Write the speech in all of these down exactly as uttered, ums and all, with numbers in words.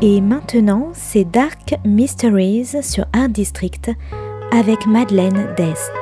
Et maintenant, c'est Dark Mysteries sur Art District avec Madeleine Dest.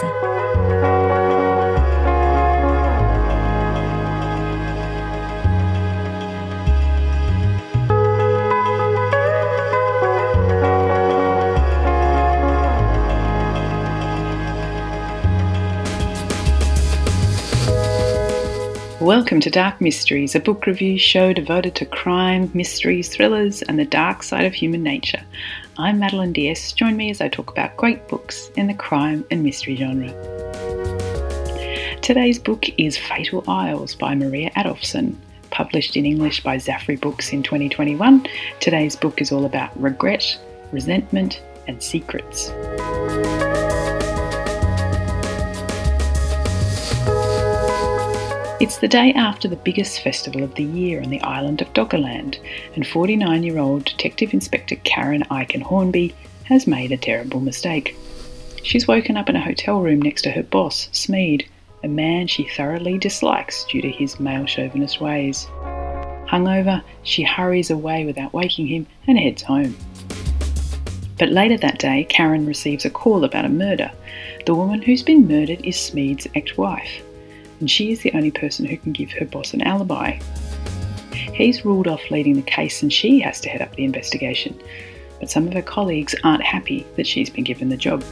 Welcome to Dark Mysteries, a book review show devoted to crime, mysteries, thrillers, and the dark side of human nature. I'm Madeleine Dest. Join me as I talk about great books in the crime and mystery genre. Today's book is Fatal Isles by Maria Adolphson, published in English by Zafri Books in twenty twenty-one. Today's book is all about regret, resentment, and secrets. It's the day after the biggest festival of the year on the island of Doggerland, and forty-nine-year-old Detective Inspector Karen Aiken Hornby has made a terrible mistake. She's woken up in a hotel room next to her boss, Smead, a man she thoroughly dislikes due to his male chauvinist ways. Hungover, she hurries away without waking him and heads home. But later that day, Karen receives a call about a murder. The woman who's been murdered is Smead's ex-wife, and she is the only person who can give her boss an alibi. He's ruled off leading the case and she has to head up the investigation, but some of her colleagues aren't happy that she's been given the job.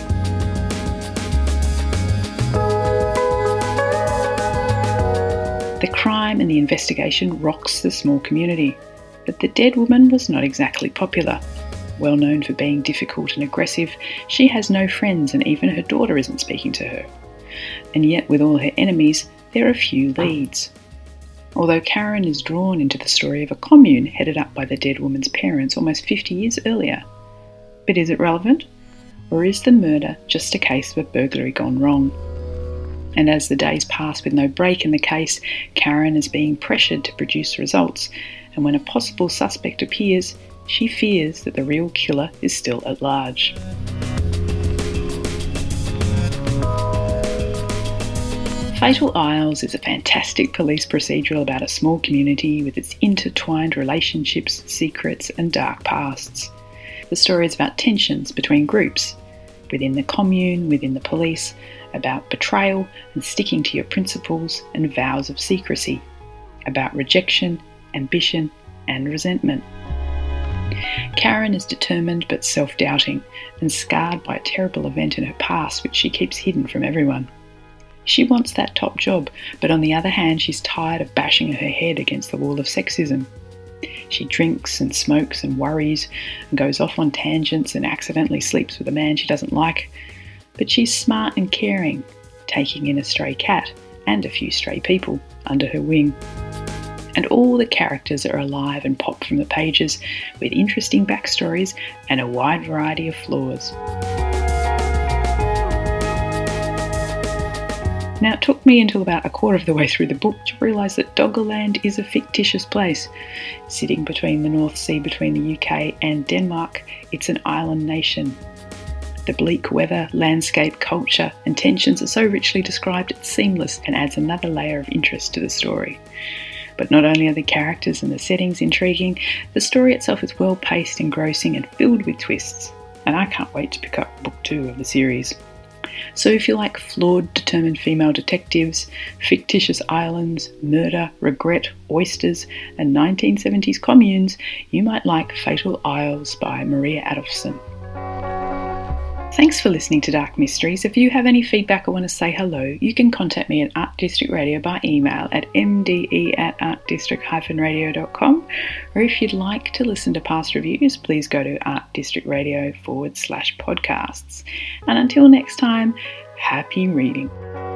The crime and the investigation rocks the small community, but the dead woman was not exactly popular. Well known for being difficult and aggressive, she has no friends and even her daughter isn't speaking to her. And yet, with all her enemies, there are few leads. Although Karen is drawn into the story of a commune headed up by the dead woman's parents almost fifty years earlier. But is it relevant? Or is the murder just a case of a burglary gone wrong? And as the days pass with no break in the case, Karen is being pressured to produce results, and when a possible suspect appears, she fears that the real killer is still at large. Fatal Isles is a fantastic police procedural about a small community with its intertwined relationships, secrets, and dark pasts. The story is about tensions between groups, within the commune, within the police, about betrayal and sticking to your principles and vows of secrecy, about rejection, ambition, and resentment. Karen is determined but self-doubting and scarred by a terrible event in her past which she keeps hidden from everyone. She wants that top job, but on the other hand, she's tired of bashing her head against the wall of sexism. She drinks and smokes and worries and goes off on tangents and accidentally sleeps with a man she doesn't like. But she's smart and caring, taking in a stray cat and a few stray people under her wing. And all the characters are alive and pop from the pages with interesting backstories and a wide variety of flaws. Now, it took me until about a quarter of the way through the book to realise that Doggerland is a fictitious place. Sitting between the North Sea between the U K and Denmark, it's an island nation. The bleak weather, landscape, culture and tensions are so richly described it's seamless and adds another layer of interest to the story. But not only are the characters and the settings intriguing, the story itself is well-paced, engrossing and filled with twists. And I can't wait to pick up book two of the series. So if you like flawed, determined female detectives, fictitious islands, murder, regret, oysters, and nineteen seventies communes, you might like Fatal Isles by Maria Adolphson. Thanks for listening to Dark Mysteries. If you have any feedback or want to say hello, you can contact me at Art District Radio by email at m d e at art district dash radio dot com, or if you'd like to listen to past reviews, please go to artdistrictradio forward slash podcasts. And until next time, happy reading.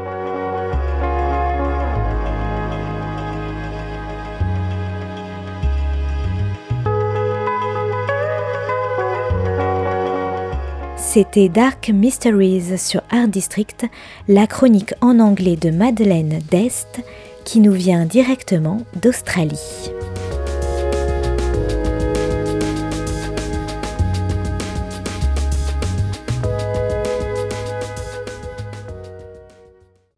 C'était Dark Mysteries sur Art District, la chronique en anglais de Madeleine Dest qui nous vient directement d'Australie.